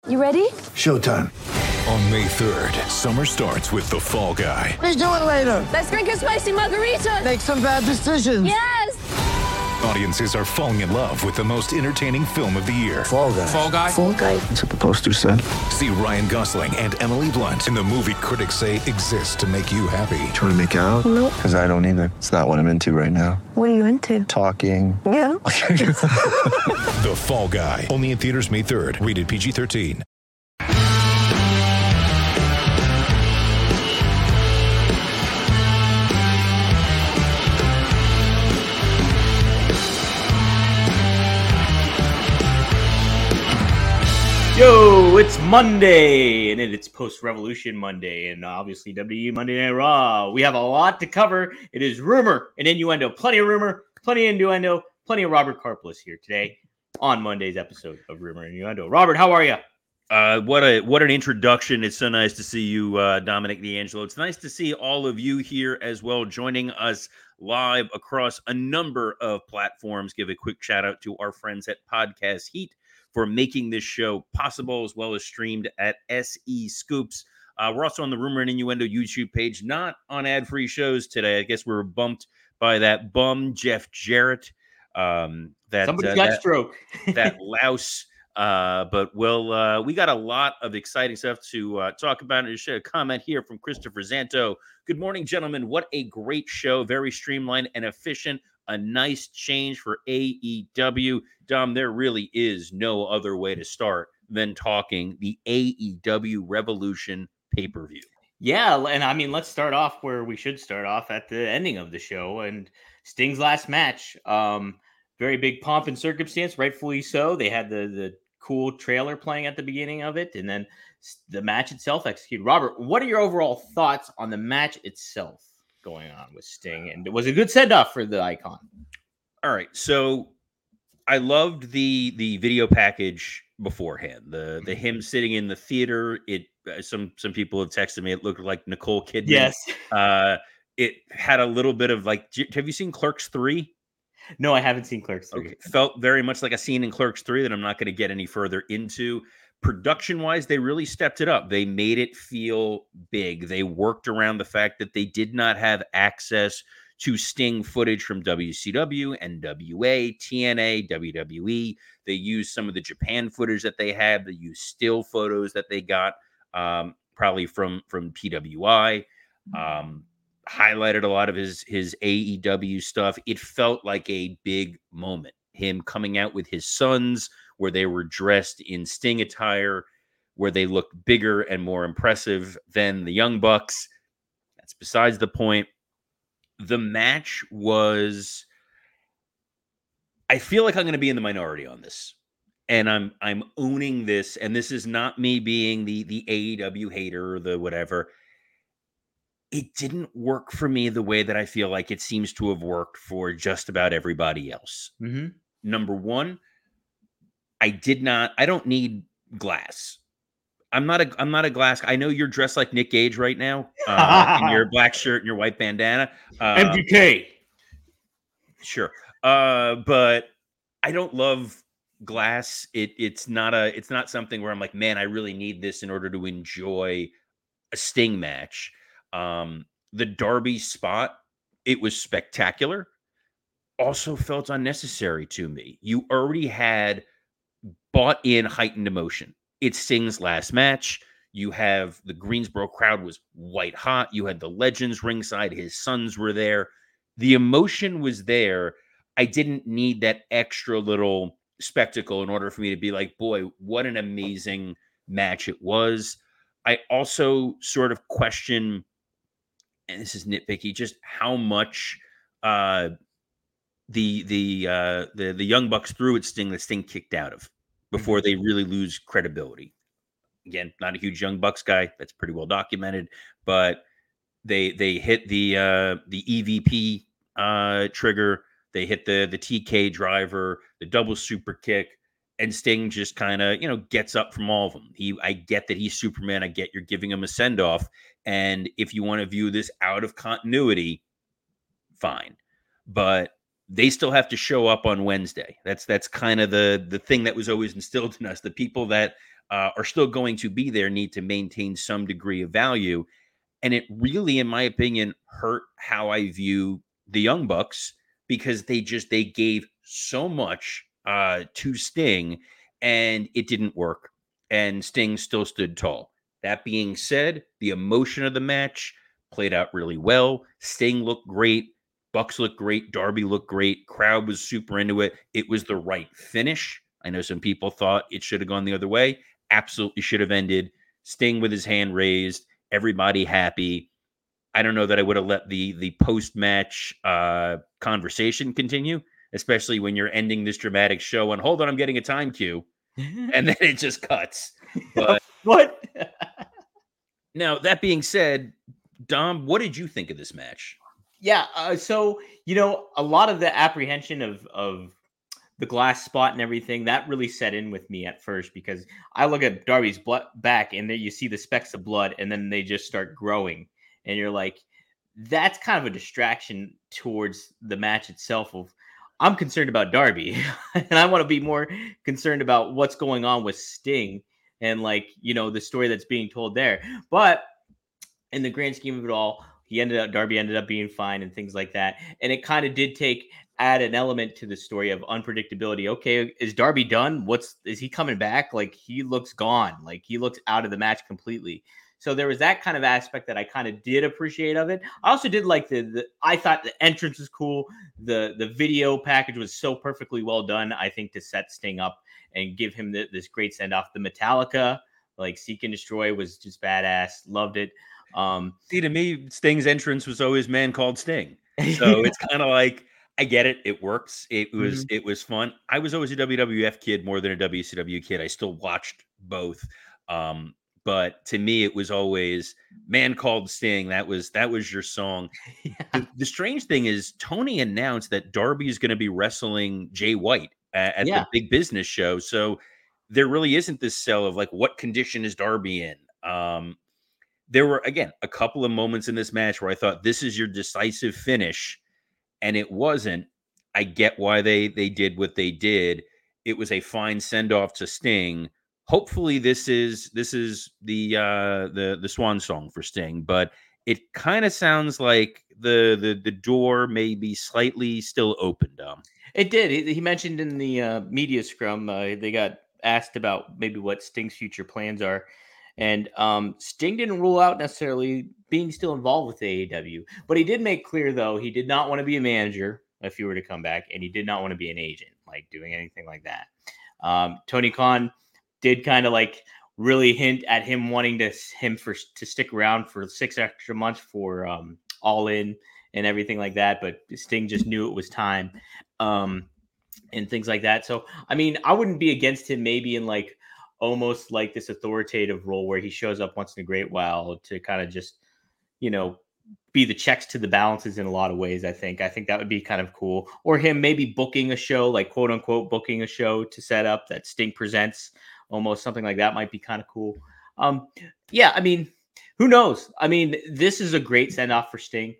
You ready? Showtime. On May 3rd, summer starts with The Fall Guy. Let's do it later. Let's drink a spicy margarita. Make some bad decisions. Yes! Audiences are falling in love with the most entertaining film of the year. Fall Guy. Fall Guy? Fall guy. That's what the poster said. See Ryan Gosling and Emily Blunt in the movie critics say exists to make you happy. Trying to make it out? Nope. Because I don't either. It's not what I'm into right now. What are you into? Talking. Yeah. The Fall Guy. Only in theaters May 3rd. Rated PG-13. Yo, it's Monday, and it's post-Revolution Monday, and obviously WWE Monday Night Raw. We have a lot to cover. It is rumor and innuendo. Plenty of rumor, plenty of innuendo, plenty of Robert Karplus here today on Monday's episode of Rumor and Innuendo. Robert, how are you? What an introduction. It's so nice to see you, Dominic D'Angelo. It's nice to see all of you here as well, joining us live across a number of platforms. Give a quick shout out to our friends at Podcast Heat for making this show possible, as well as streamed at SE Scoops. We're also on the Rumor and Innuendo YouTube page, not on ad-free shows today. I guess we were bumped by that bum, Jeff Jarrett. Somebody's got stroke. That louse. But we got a lot of exciting stuff to talk about. And a comment here from Christopher Zanto. Good morning, gentlemen. What a great show. Very streamlined and efficient. A nice change for AEW. Dom, there really is no other way to start than talking the AEW Revolution pay-per-view. Yeah, and I mean, let's start off where we should start off at the ending of the show and Sting's last match. Very big pomp and circumstance, rightfully so. They had the cool trailer playing at the beginning of it, and then the match itself executed. Robert, what are your overall thoughts on the match itself going on with Sting? And it was a good send-off for the Icon. All right, so I loved the video package beforehand. The him sitting in the theater. It some people have texted me. It looked like Nicole Kidman. Yes. It had a little bit of like. Have you seen Clerks 3? No, I haven't seen Clerks 3. Okay. Felt very much like a scene in Clerks 3 that I'm not going to get any further into. Production-wise, they really stepped it up. They made it feel big. They worked around the fact that they did not have access to Sting footage from WCW, NWA, TNA, WWE. They used some of the Japan footage that they had. They used still photos that they got probably from PWI. Highlighted a lot of his AEW stuff. It felt like a big moment. Him coming out with his sons, where they were dressed in Sting attire, where they looked bigger and more impressive than the Young Bucks. That's besides the point. The match was, I feel like I'm going to be in the minority on this. And I'm owning this. And this is not me being the AEW hater or the whatever. It didn't work for me the way that I feel like it seems to have worked for just about everybody else. Mm-hmm. Number one, I don't need glass. I'm not a glass. I know you're dressed like Nick Gage right now in your black shirt and your white bandana. MGK. Sure. But I don't love glass. It's not something where I'm like, man, I really need this in order to enjoy a Sting match. The Darby spot, it was spectacular. Also felt unnecessary to me. You already had bought in heightened emotion. It's Sting's last match. You have the Greensboro crowd was white hot. You had the legends ringside. His sons were there. The emotion was there. I didn't need that extra little spectacle in order for me to be like, boy, what an amazing match it was. I also sort of question, and this is nitpicky, just how much the Young Bucks threw at Sting that Sting kicked out of before they really lose credibility. Again, not a huge Young Bucks guy. That's pretty well documented, but they hit the EVP trigger. They hit the TK driver, the double super kick, and Sting just kind of, gets up from all of them. I get that he's Superman. I get you're giving him a send-off. And if you want to view this out of continuity, fine. But they still have to show up on Wednesday. That's kind of the thing that was always instilled in us. The people that are still going to be there need to maintain some degree of value. And it really, in my opinion, hurt how I view the Young Bucks because they gave so much to Sting and it didn't work. And Sting still stood tall. That being said, the emotion of the match played out really well. Sting looked great. Bucks looked great. Darby looked great. Crowd was super into it. It was the right finish. I know some people thought it should have gone the other way. Absolutely should have ended. Sting with his hand raised. Everybody happy. I don't know that I would have let the post-match conversation continue, especially when you're ending this dramatic show on, hold on, I'm getting a time cue. And then it just cuts. But what? Now, that being said, Dom, what did you think of this match? Yeah, so a lot of the apprehension of the glass spot and everything that really set in with me at first because I look at Darby's back and then you see the specks of blood and then they just start growing and you're like, that's kind of a distraction towards the match itself. I'm concerned about Darby and I want to be more concerned about what's going on with Sting and the story that's being told there. But in the grand scheme of it all, Darby ended up being fine and things like that. And it kind of did add an element to the story of unpredictability. Okay, is Darby done? Is he coming back? He looks gone. He looks out of the match completely. So there was that kind of aspect that I kind of did appreciate of it. I also did like I thought the entrance was cool. The video package was so perfectly well done, I think, to set Sting up and give him this great send off. The Metallica, Seek and Destroy was just badass. Loved it. See, to me, Sting's entrance was always Man Called Sting. So it's kind of like, I get it. It works. It was fun. I was always a WWF kid more than a WCW kid. I still watched both. But to me, it was always Man Called Sting. That was your song. Yeah. The strange thing is Tony announced that Darby is going to be wrestling Jay White at the Big Business show. So there really isn't this sell of what condition is Darby in? There were, again, a couple of moments in this match where I thought this is your decisive finish, and it wasn't. I get why they did what they did. It was a fine send-off to Sting. Hopefully this is the swan song for Sting, but it kind of sounds like the door may be slightly still open, Dom. It did. He mentioned in the media scrum, they got asked about maybe what Sting's future plans are. And Sting didn't rule out necessarily being still involved with AEW, but he did make clear, though, he did not want to be a manager if he were to come back, and he did not want to be an agent, doing anything like that. Tony Khan did kind of really hint at him wanting to stick around for 6 extra months for All In and everything like that, but Sting just knew it was time and things like that. So, I mean, I wouldn't be against him maybe in almost like this authoritative role where he shows up once in a great while to kind of just, be the checks to the balances in a lot of ways. I think that would be kind of cool. Or him maybe booking a show, quote unquote, booking a show to set up that Sting presents, almost something like that might be kind of cool. Yeah, I mean, who knows? I mean, this is a great send off for Sting.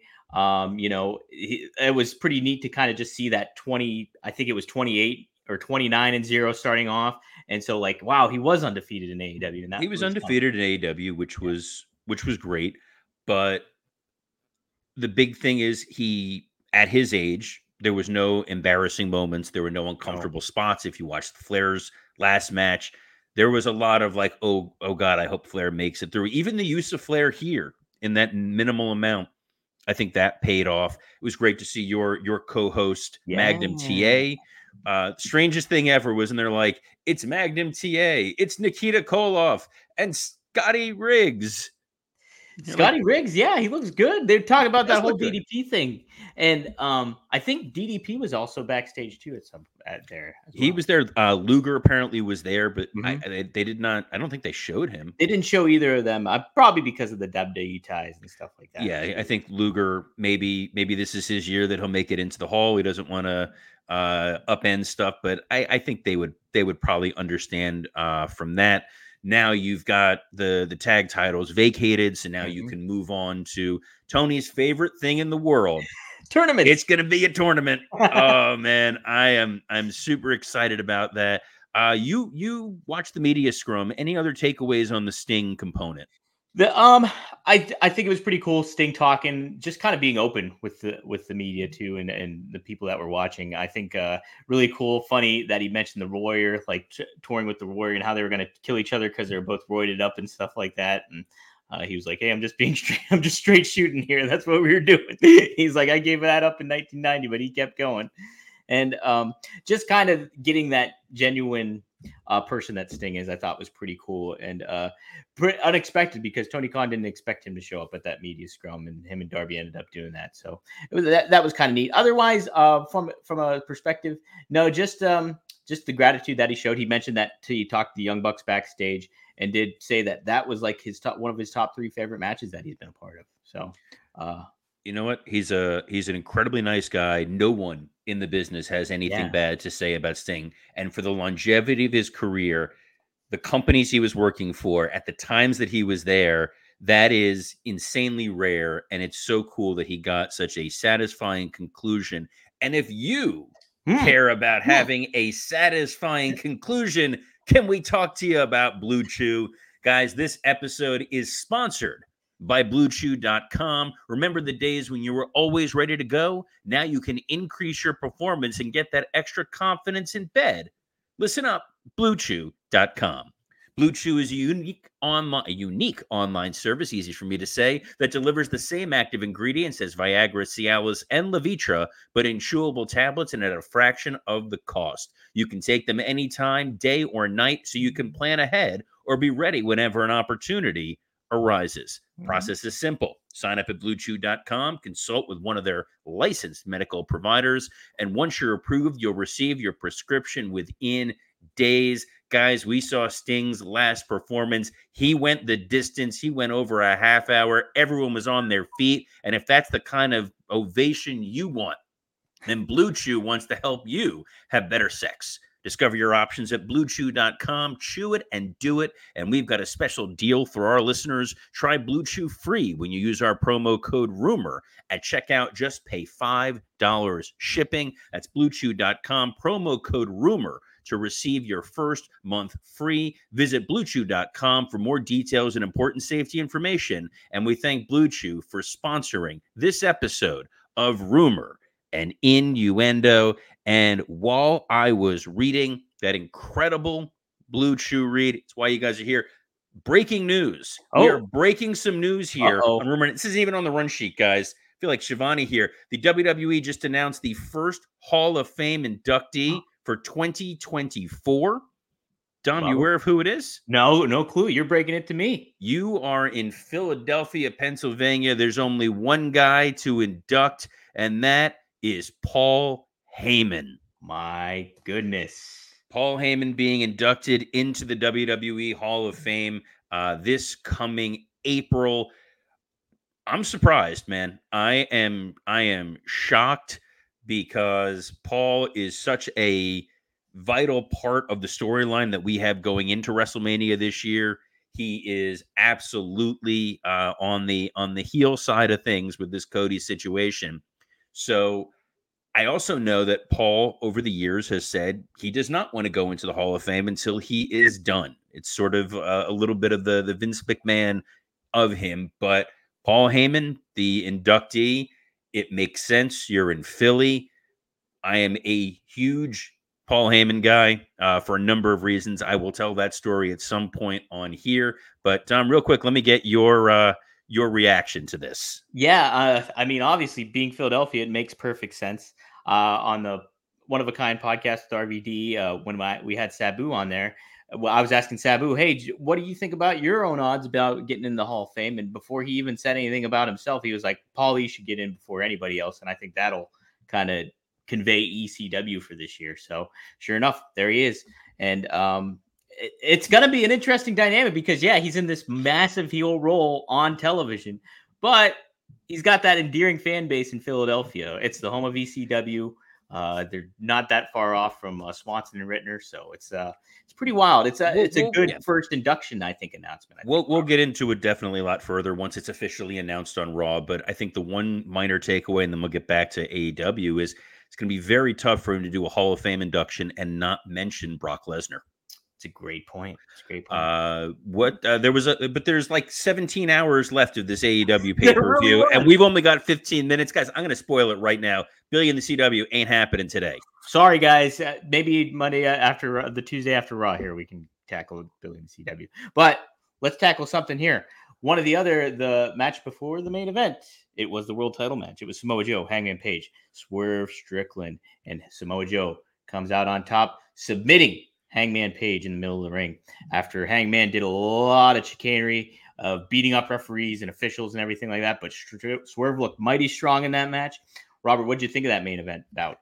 It was pretty neat to kind of just see that 28 or 29-0 starting off. And so wow, he was undefeated in AEW. And he was undefeated in AEW, which was great. But the big thing is at his age, there was no embarrassing moments. There were no uncomfortable spots. If you watched Flair's last match, there was a lot of oh God, I hope Flair makes it through. Even the use of Flair here in that minimal amount, I think that paid off. It was great to see your co-host, Magnum TA. Strangest thing ever was when they're it's Magnum TA, it's Nikita Koloff, and Scotty Riggs. Scotty Riggs, yeah, he looks good. They're talking about that whole DDP thing, and I think DDP was also backstage too there. He was there. Luger apparently was there, but they did not. I don't think they showed him. They didn't show either of them, probably because of the WWE ties and stuff like that. Yeah, I think Luger maybe this is his year that he'll make it into the Hall. He doesn't want to upend stuff, but I think they would probably understand from that. Now you've got the tag titles vacated, so now you can move on to Tony's favorite thing in the world. Tournament. It's going to be a tournament. Oh man, I'm super excited about that. You watched the media scrum. Any other takeaways on the Sting component? I think it was pretty cool. Sting talking, just kind of being open with the media too, and the people that were watching. I think really cool, funny that he mentioned the Warrior, like touring with the Warrior and how they were going to kill each other because they were both roided up and stuff like that. And he was like, "Hey, I'm just straight shooting here. That's what we were doing." He's like, "I gave that up in 1990, but he kept going." And just kind of getting that genuine person that Sting is, I thought was pretty cool and unexpected because Tony Khan didn't expect him to show up at that media scrum, and him and Darby ended up doing that. So that was kind of neat. Otherwise, from a perspective, no, just the gratitude that he showed. He mentioned that he talked to the Young Bucks backstage and did say that was like one of his top 3 favorite matches that he's been a part of. So, you know what? He's an incredibly nice guy. No one in the business has anything bad to say about Sting. And for the longevity of his career, the companies he was working for at the times that he was there, that is insanely rare. And it's so cool that he got such a satisfying conclusion. And if you care about having a satisfying conclusion, can we talk to you about Blue Chew? Guys, this episode is sponsored by BlueChew.com. Remember the days when you were always ready to go? Now you can increase your performance and get that extra confidence in bed. Listen up, BlueChew.com. Blue Chew is a unique online service, easy for me to say, that delivers the same active ingredients as Viagra, Cialis, and Levitra, but in chewable tablets and at a fraction of the cost. You can take them anytime, day or night, so you can plan ahead or be ready whenever an opportunity arises. Process is simple. Sign up at BlueChew.com, consult with one of their licensed medical providers, and once you're approved, you'll receive your prescription within days. Guys, we saw Sting's last performance. He went the distance. He went over a half hour. Everyone was on their feet. And if that's the kind of ovation you want, then Blue Chew wants to help you have better sex. Discover your options at BlueChew.com. Chew it and do it. And we've got a special deal for our listeners. Try Blue Chew free when you use our promo code RUMOR at checkout. Just pay $5 shipping. That's BlueChew.com. Promo code RUMOR to receive your first month free. Visit BlueChew.com for more details and important safety information. And we thank Blue Chew for sponsoring this episode of Rumor and Innuendo. And while I was reading that incredible Blue Chew read, it's why you guys are here. Breaking news. We are breaking some news here on Rumor. This isn't even on the run sheet, guys. I feel like Shivani here. The WWE just announced the first Hall of Fame inductee for 2024. Dom, you aware of who it is? No clue. You're breaking it to me. You are in Philadelphia, Pennsylvania. There's only one guy to induct, and that is Paul Heyman. My goodness. Paul Heyman being inducted into the WWE Hall of Fame this coming April. I'm surprised, man. I am shocked because Paul is such a vital part of the storyline that we have going into WrestleMania this year. He is absolutely on the heel side of things with this Cody situation. So I also know that Paul over the years has said he does not want to go into the Hall of Fame until he is done. It's sort of a little bit of the Vince McMahon of him. But Paul Heyman, the inductee, it makes sense. You're in Philly. I am a huge Paul Heyman guy for a number of reasons. I will tell that story at some point on here. But real quick, let me get your reaction to this. Yeah, I mean, obviously, being Philadelphia, it makes perfect sense. On the One of a Kind podcast with RVD, when we had Sabu on there, I was asking Sabu, "Hey, what do you think about your own odds about getting in the Hall of Fame?" And before he even said anything about himself, he was like, "Paulie should get in before anybody else." And I think that'll kind of convey ECW for this year. So sure enough, there he is. And it's going to be an interesting dynamic because, yeah, he's in this massive heel role on television, but he's got that endearing fan base in Philadelphia. It's the home of ECW. They're not that far off from Swanson and Rittner, so it's pretty wild. It's a good first induction, I think, announcement. We'll get into it definitely a lot further once it's officially announced on Raw. But I think the one minor takeaway, and then we'll get back to AEW, is it's going to be very tough for him to do a Hall of Fame induction and not mention Brock Lesnar. It's a great point. It's a great point. But there's like 17 hours left of this AEW pay-per-view, and we've only got 15 minutes. Guys, I'm going to spoil it right now. Billy and the CW ain't happening today. Sorry, guys. Maybe Monday after the Tuesday after Raw here, we can tackle Billy and the CW. But let's tackle something here. One of the match before the main event, it was the world title match. It was Samoa Joe, Hangman Page, Swerve Strickland, and Samoa Joe comes out on top, submitting Hangman Page in the middle of the ring after Hangman did a lot of chicanery of beating up referees and officials and everything like that. But Swerve looked mighty strong in that match. Robert, what did you think of that main event bout?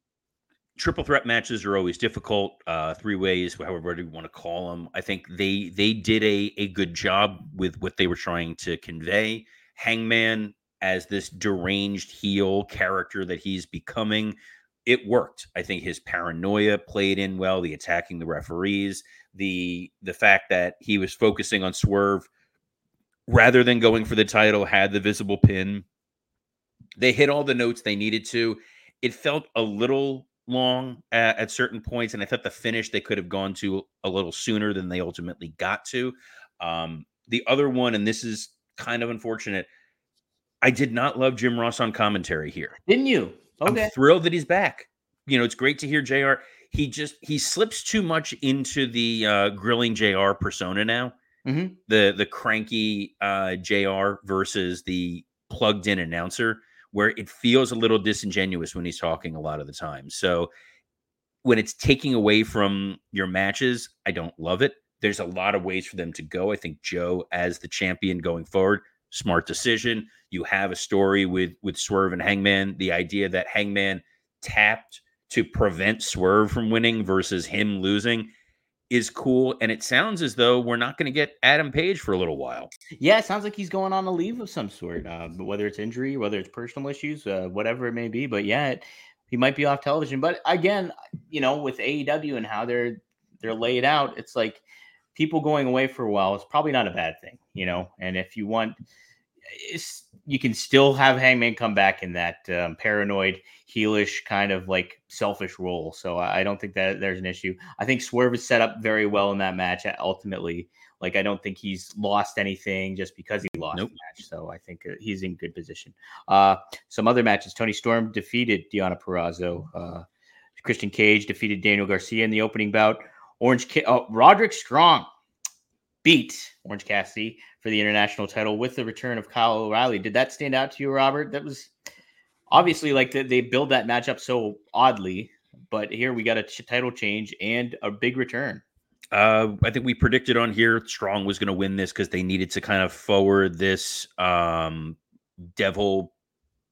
Triple threat matches are always difficult. 3 ways, however you want to call them. I think they did a good job with what they were trying to convey. Hangman as this deranged heel character that he's becoming, it worked. I think his paranoia played in well, the attacking the referees, the fact that he was focusing on Swerve rather than going for the title, had the visible pin. They hit all the notes they needed to. It felt a little long at certain points, and I thought the finish they could have gone to a little sooner than they ultimately got to. The other one, and this is kind of unfortunate, I did not love Jim Ross on commentary here. Didn't you? Okay. I'm thrilled that he's back. It's great to hear JR. He slips too much into the grilling JR persona now. Mm-hmm. The cranky JR versus the plugged in announcer, where it feels a little disingenuous when he's talking a lot of the time. So when it's taking away from your matches, I don't love it. There's a lot of ways for them to go. I think Joe as the champion going forward, smart decision. You have a story with Swerve and Hangman. The idea that Hangman tapped to prevent Swerve from winning versus him losing is cool. And it sounds as though we're not going to get Adam Page for a little while. Yeah, it sounds like he's going on a leave of some sort, whether it's injury, whether it's personal issues, whatever it may be. But yeah, he might be off television. But again, with AEW and how they're laid out, it's like people going away for a while is probably not a bad thing, And if you want, you can still have Hangman come back in that paranoid, heelish kind of like selfish role. So I don't think that there's an issue. I think Swerve is set up very well in that match. Ultimately, like I don't think he's lost anything just because he lost the match. So I think he's in good position. Some other matches: Tony Storm defeated Deonna Purrazzo. Christian Cage defeated Daniel Garcia in the opening bout. Roderick Strong beat Orange Cassidy for the international title with the return of Kyle O'Reilly. Did that stand out to you, Robert? That was obviously like they build that match up so oddly, but here we got a title change and a big return. I think we predicted on here Strong was going to win this because they needed to kind of forward this Devil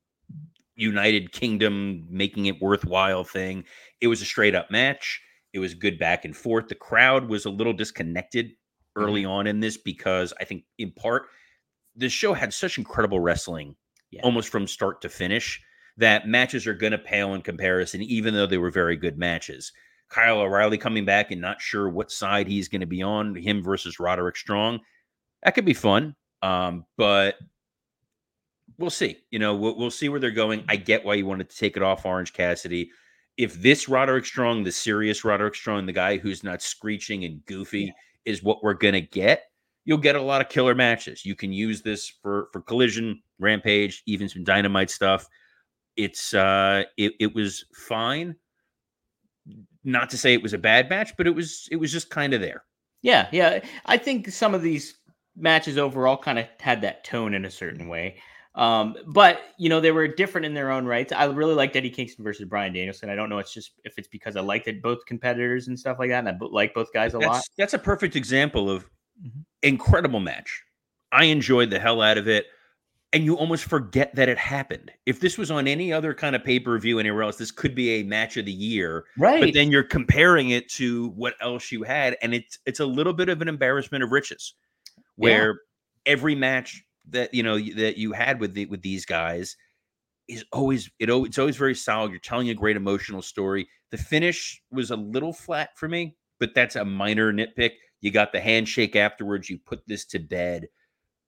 United Kingdom, making it worthwhile thing. It was a straight up match. It was good back and forth. The crowd was a little disconnected early on in this because I think in part this show had such incredible wrestling almost from start to finish that matches are going to pale in comparison, even though they were very good matches. Kyle O'Reilly coming back and not sure what side he's going to be on, him versus Roderick Strong. That could be fun. But we'll see. We'll see where they're going. I get why you wanted to take it off Orange Cassidy. If this Roderick Strong, the serious Roderick Strong, the guy who's not screeching and goofy is what we're going to get, you'll get a lot of killer matches. You can use this for Collision, Rampage, even some Dynamite stuff. It's it was fine. Not to say it was a bad match, but it was just kind of there. Yeah. I think some of these matches overall kind of had that tone in a certain way. But they were different in their own rights. I really liked Eddie Kingston versus Bryan Danielson. I don't know. It's just if it's because I liked it, both competitors and stuff like that. And I like both guys a lot. That's a perfect example of incredible match. I enjoyed the hell out of it. And you almost forget that it happened. If this was on any other kind of pay-per-view anywhere else, this could be a match of the year. Right. But then you're comparing it to what else you had. And it's a little bit of an embarrassment of riches where every match that you had with these guys is always it's always very solid. You're telling a great emotional story. The finish was a little flat for me, but that's a minor nitpick. You got the handshake afterwards. You put this to bed.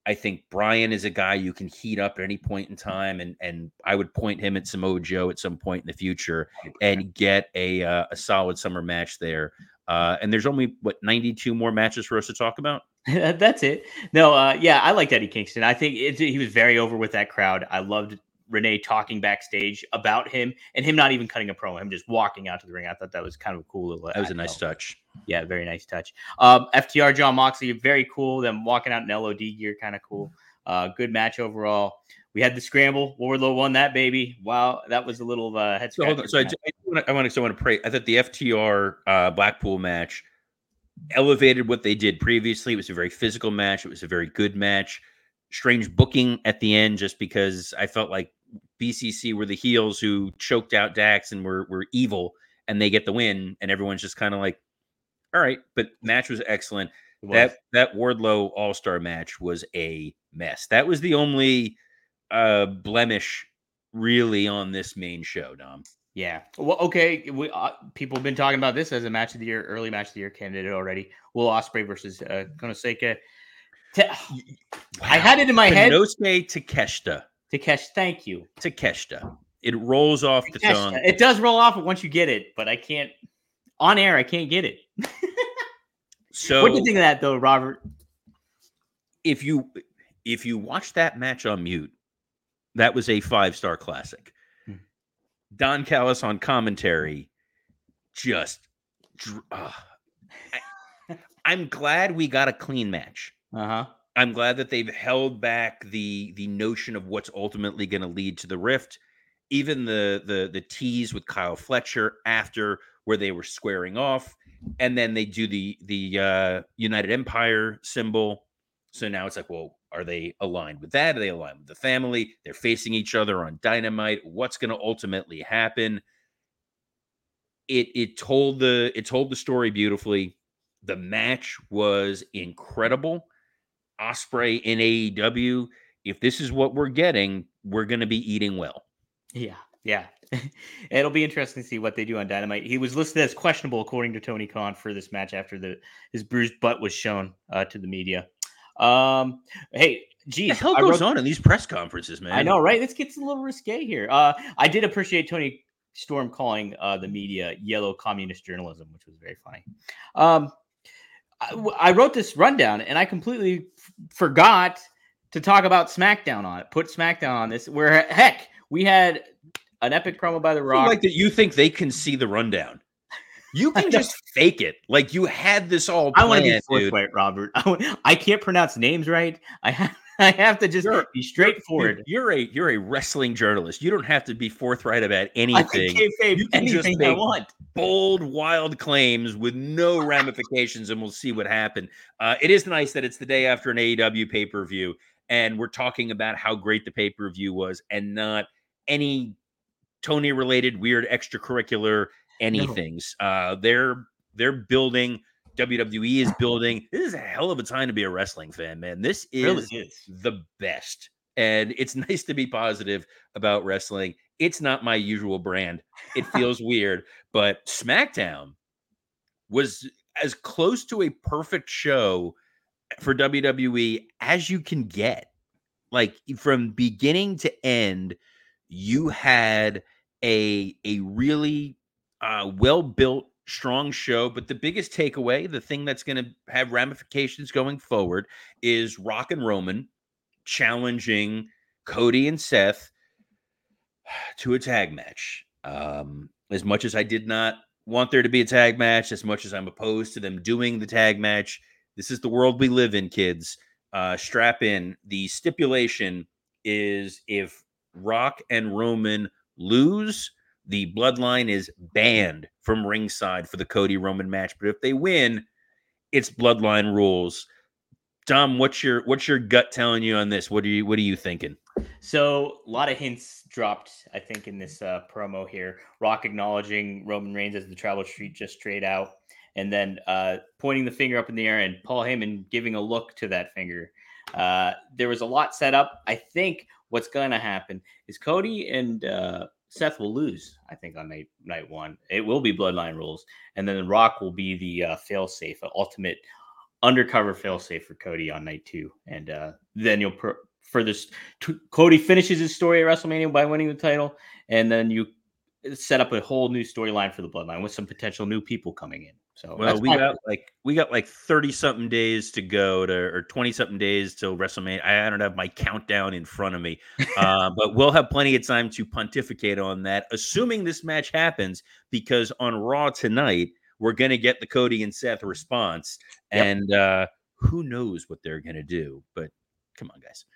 I think Bryan is a guy you can heat up at any point in time, and I would point him at Samoa Joe at some point in the future and get a solid summer match there. And there's only 92 more matches for us to talk about. That's it. No, yeah, I liked Eddie Kingston. I think he was very over with that crowd. I loved Renee talking backstage about him and him not even cutting a promo, him just walking out to the ring. I thought that was kind of a cool little. That was a nice touch. Yeah, very nice touch. FTR, John Moxley, very cool. Them walking out in LOD gear, kind of cool. Good match overall. We had the scramble. Wardlow won that, baby. Wow, that was a little head scratcher. So I want to pray. I thought the FTR Blackpool match elevated what they did previously. It was a very physical match. It was a very good match. Strange booking at the end, just because I felt like BCC were the heels who choked out Dax and were evil, and they get the win, and everyone's just kind of like, all right. But match was excellent. That Wardlow All-Star match was a mess. That was the only blemish really on this main show, Dom. Yeah. Well, okay. People have been talking about this as a match of the year, early match of the year candidate already. Will Ospreay versus Konosuke. I had it in my head. Konosuke Takeshita. Thank you. Takeshita. It rolls off the tongue. It does roll off once you get it, but I can't on air. I can't get it. So, what do you think of that, though, Robert? If you watch that match on mute, that was a 5-star classic. Don Callis on commentary, just I'm glad we got a clean match. I'm glad that they've held back the notion of what's ultimately going to lead to the rift. Even the tease with Kyle Fletcher after, where they were squaring off, and then they do the United Empire symbol. So now it's like, well, are they aligned with that? Are they aligned with the family? They're facing each other on Dynamite. What's going to ultimately happen? It told the story beautifully. The match was incredible. Ospreay in AEW. If this is what we're getting, we're going to be eating well. Yeah. It'll be interesting to see what they do on Dynamite. He was listed as questionable, according to Tony Khan, for this match after his bruised butt was shown to the media. Hey, geez, what the hell goes on in these press conferences, man? I know, right? This gets a little risque here. I did appreciate Tony Storm calling the media yellow communist journalism, which was very funny. I wrote this rundown and I completely forgot to talk about SmackDown on it. Put SmackDown on this, where heck, we had an epic promo by The Rock. Like that, you think they can see the rundown? You can just fake it. Like you had this all planned, I want to be forthright, Robert. I can't pronounce names right. I have to just be straightforward. You're a wrestling journalist. You don't have to be forthright about anything. You can just make I want. Bold, wild claims with no ramifications, and we'll see what happened. It is nice that it's the day after an AEW pay-per-view, and we're talking about how great the pay-per-view was, and not any Tony-related weird extracurricular anythings. No. They're building. WWE is building. This is a hell of a time to be a wrestling fan, man. This is the best. And it's nice to be positive about wrestling. It's not my usual brand. It feels weird, but SmackDown was as close to a perfect show for WWE as you can get. Like from beginning to end, you had a really well-built, strong show. But the biggest takeaway, the thing that's going to have ramifications going forward, is Rock and Roman challenging Cody and Seth to a tag match. As much as I did not want there to be a tag match, as much as I'm opposed to them doing the tag match, this is the world we live in, kids. Strap in. The stipulation is if Rock and Roman lose, the bloodline is banned from ringside for the Cody Roman match. But if they win, it's bloodline rules. Dom, what's your gut telling you on this? What are you thinking? So a lot of hints dropped, I think, in this promo here. Rock acknowledging Roman Reigns as the travel street just straight out, and then pointing the finger up in the air, and Paul Heyman giving a look to that finger. There was a lot set up. I think what's going to happen is Cody and Seth will lose, I think, on night one. It will be bloodline rules. And then The Rock will be the fail-safe, ultimate undercover failsafe for Cody on night 2, and then you'll Cody finishes his story at WrestleMania by winning the title, and then you set up a whole new storyline for the Bloodline with some potential new people coming in. So we got like 30 something days to go or 20 something days till WrestleMania. I don't have my countdown in front of me, but we'll have plenty of time to pontificate on that, assuming this match happens, because on Raw tonight we're going to get the Cody and Seth response, and who knows what they're going to do. But come on, guys.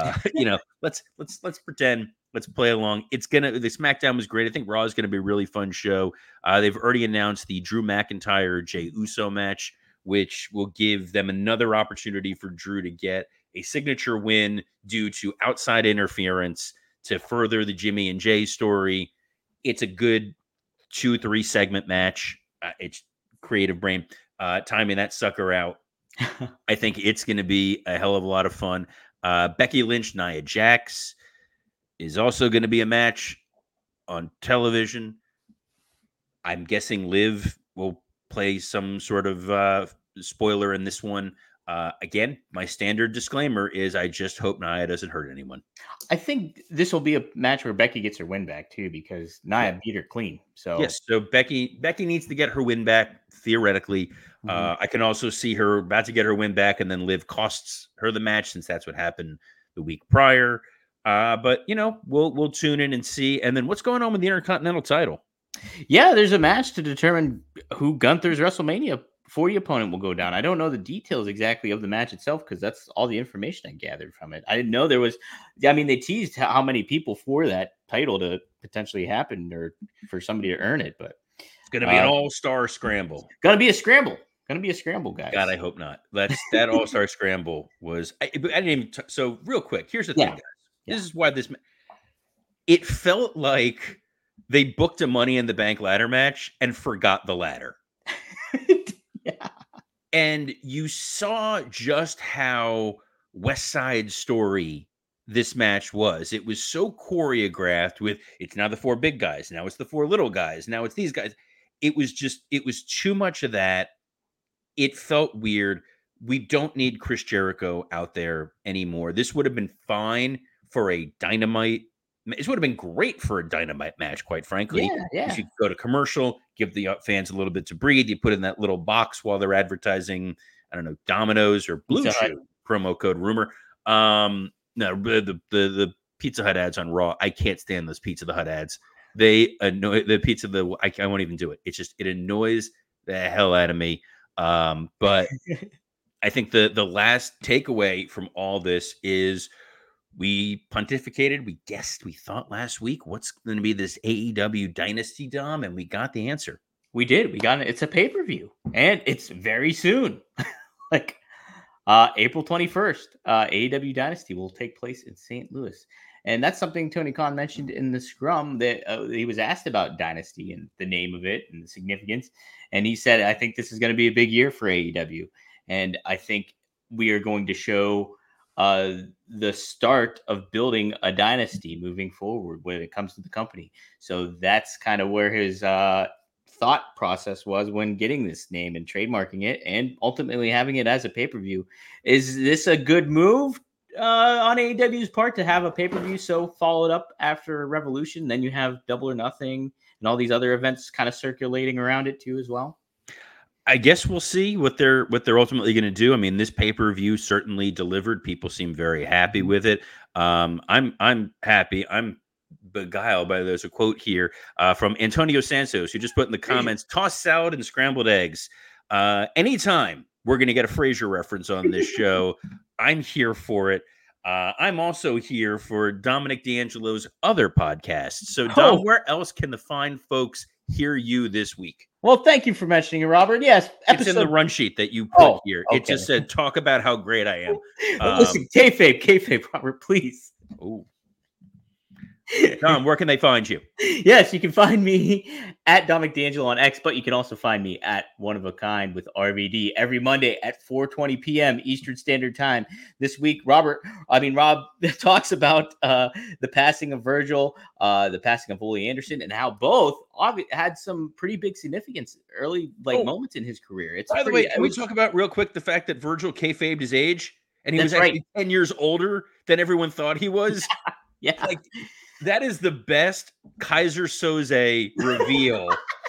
Let's pretend. Let's play along. The SmackDown was great. I think Raw is going to be a really fun show. They've already announced the Drew McIntyre Jey Uso match, which will give them another opportunity for Drew to get a signature win due to outside interference to further the Jimmy and Jay story. It's a good 2-3 segment match. It's creative brain timing that sucker out. I think it's going to be a hell of a lot of fun. Becky Lynch, Nia Jax is also going to be a match on television. I'm guessing Liv will play some sort of spoiler in this one. Again, my standard disclaimer is I just hope Nia doesn't hurt anyone. I think this will be a match where Becky gets her win back too, because Nia beat her clean. So yes, so Becky needs to get her win back theoretically. I can also see her about to get her win back, and then Liv costs her the match, since that's what happened the week prior. But we'll tune in and see. And then what's going on with the Intercontinental title? Yeah, there's a match to determine who Gunther's WrestleMania 40 opponent will go down. I don't know the details exactly of the match itself, because that's all the information I gathered from it. I didn't know there was. I mean, they teased how many people for that title to potentially happen, or for somebody to earn it. But it's going to be an all-star scramble. Going to be a scramble. Going to be a scramble, guys. God, I hope not. That all-star scramble was. I didn't even. So real quick, here's the thing, guys. Yeah. This is why it felt like they booked a Money in the Bank ladder match and forgot the ladder. Yeah. And you saw just how West Side Story this match was. It was so choreographed with, it's now the 4 big guys. Now it's the 4 little guys. Now it's these guys. It was too much of that. It felt weird. We don't need Chris Jericho out there anymore. This would have been fine for a Dynamite. This would have been great for a Dynamite match, quite frankly. Yeah. You should go to commercial, give the fans a little bit to breathe. You put in that little box while they're advertising, I don't know, Domino's or Blue Chew, promo code rumor. No, the Pizza Hut ads on Raw. I can't stand those Pizza Hut ads. They annoy the pizza. I won't even do it. It annoys the hell out of me. But I think the last takeaway from all this is, we pontificated, we guessed, we thought last week, what's going to be this AEW Dynasty, Dom? And we got the answer. We did. We got it. It's a pay-per-view, and it's very soon. Like April 21st, AEW Dynasty will take place in St. Louis. And that's something Tony Khan mentioned in the scrum, that he was asked about Dynasty and the name of it and the significance. And he said, I think this is going to be a big year for AEW. And I think we are going to show the start of building a dynasty moving forward when it comes to the company. So that's kind of where his thought process was when getting this name and trademarking it, and ultimately having it as a pay-per-view. Is this a good move on AEW's part to have a pay-per-view so followed up after Revolution? Then you have Double or Nothing and all these other events kind of circulating around it too as well. I guess we'll see what they're ultimately going to do. I mean, this pay-per-view certainly delivered. People seem very happy with it. I'm happy. I'm beguiled by there's a quote here from Antonio Santos, who just put in the comments, tossed salad and scrambled eggs. Anytime we're going to get a Frasier reference on this show, I'm here for it. I'm also here for Dominic D'Angelo's other podcasts. So, Dom, where else can the fine folks hear you this week? Well, thank you for mentioning it, Robert. Yes, it's in the run sheet that you put here. Okay. It just said, talk about how great I am. Listen, kayfabe, Robert, please. Oh, Dom, where can they find you? Yes, you can find me at Dominic D'Angelo on X, but you can also find me at One of a Kind with RVD every Monday at 4:20 p.m. Eastern Standard Time. This week, Rob talks about the passing of Virgil, the passing of Ole Anderson, and how both had some pretty big significance early moments in his career. It's by the way, can we talk about real quick the fact that Virgil kayfabed his age, and he was actually 10 years older than everyone thought he was? Yeah. Like, that is the best Kaiser Soze reveal.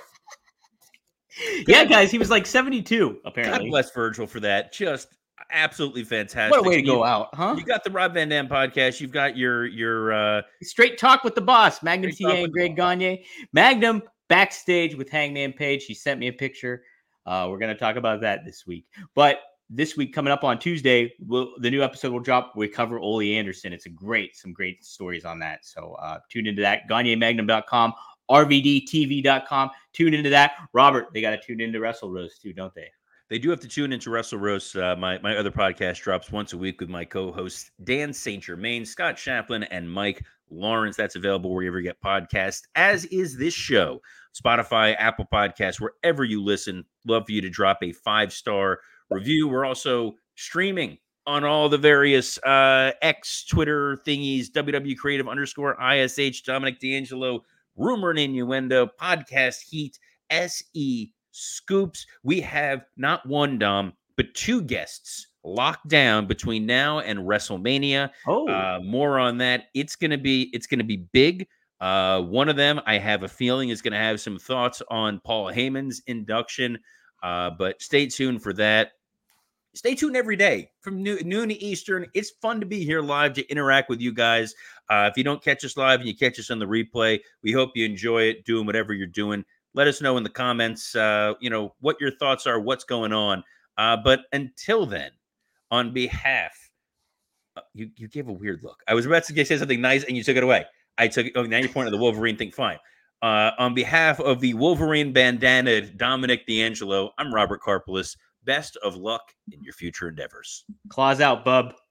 Yeah, guys, he was like 72, apparently. God bless Virgil for that. Just absolutely fantastic. What a way to go out, huh? You got the Rob Van Dam podcast. You've got your Straight Talk with the Boss, Magnum TA and Greg Gagne. Magnum backstage with Hangman Page. She sent me a picture. We're going to talk about that this week. But this week, coming up on Tuesday, the new episode will drop. We cover Ole Anderson. It's some great stories on that. So tune into that. GagneMagnum.com, RVDTV.com. Tune into that. Robert, they got to tune into Wrestle Roast too, don't they? They do have to tune into Wrestle Roast. My other podcast drops once a week with my co-hosts Dan St. Germain, Scott Chaplin, and Mike Lawrence. That's available wherever you get podcasts, as is this show. Spotify, Apple Podcasts, wherever you listen. Love for you to drop a 5-star review. We're also streaming on all the various X, Twitter thingies, WW Creative _ISH, Dominic D'Angelo, Rumor and Innuendo, Podcast Heat, SE Scoops. We have not one, Dom, but 2 guests locked down between now and WrestleMania. More on that. It's gonna be big. One of them, I have a feeling, is gonna have some thoughts on Paul Heyman's induction. But stay tuned for that. Stay tuned every day from noon to Eastern. It's fun to be here live to interact with you guys. If you don't catch us live and you catch us on the replay, we hope you enjoy it, doing whatever you're doing. Let us know in the comments, what your thoughts are, what's going on. But until then, on behalf, you gave a weird look. I was about to say something nice and you took it away. I took it. Oh, now you're pointing at the Wolverine thing. Fine. On behalf of the Wolverine bandana, Dominic D'Angelo, I'm Robert Karpelis. Best of luck in your future endeavors. Claws out, bub.